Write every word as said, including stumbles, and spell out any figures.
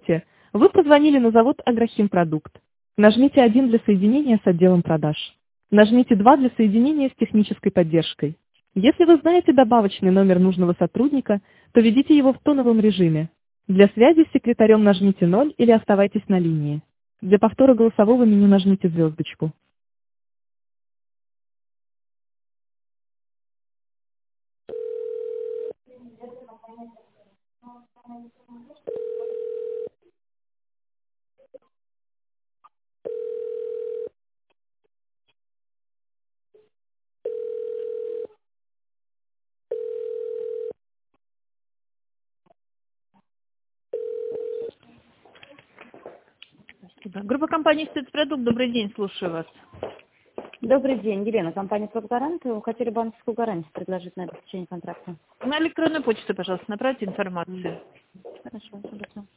Здравствуйте. Вы позвонили на завод «Агрохимпродукт». Нажмите один для соединения с отделом продаж. Нажмите два для соединения с технической поддержкой. Если вы знаете добавочный номер нужного сотрудника, то введите его в тоновом режиме. Для связи с секретарем нажмите ноль или оставайтесь на линии. Для повтора голосового меню нажмите звездочку. Спасибо. Группа компании «Спецпродукт». Добрый день, слушаю вас. Добрый день, Елена, компания «Спецгарант». Вы хотели банковскую гарантию предложить на обеспечение контракта? На электронную почту, пожалуйста, направьте информацию. Хорошо, хорошо.